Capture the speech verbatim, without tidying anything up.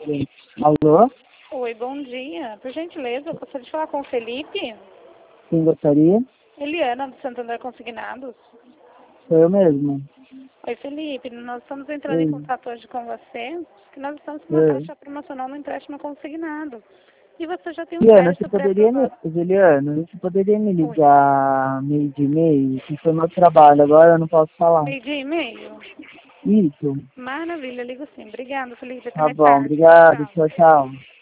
Alô? Oi, bom dia. Por gentileza, eu gostaria de falar com o Felipe. Quem gostaria? Eliana, do Santander Consignados. Sou eu mesmo. Oi, Felipe. Nós estamos entrando em Oi. contato hoje com você, que nós estamos com uma Oi. taxa promocional no empréstimo consignado. E você já tem um Juliana, você crédito poderia me... pré-aprovado. Juliana, você poderia me Oi. ligar meio de meio? Que foi meu trabalho, agora eu não posso falar. Meio dia e meio? Isso. Maravilha, ligo sim. Obrigada, Felipe. Até Tá mais bom, tarde. obrigado. Tchau. Tchau, tchau.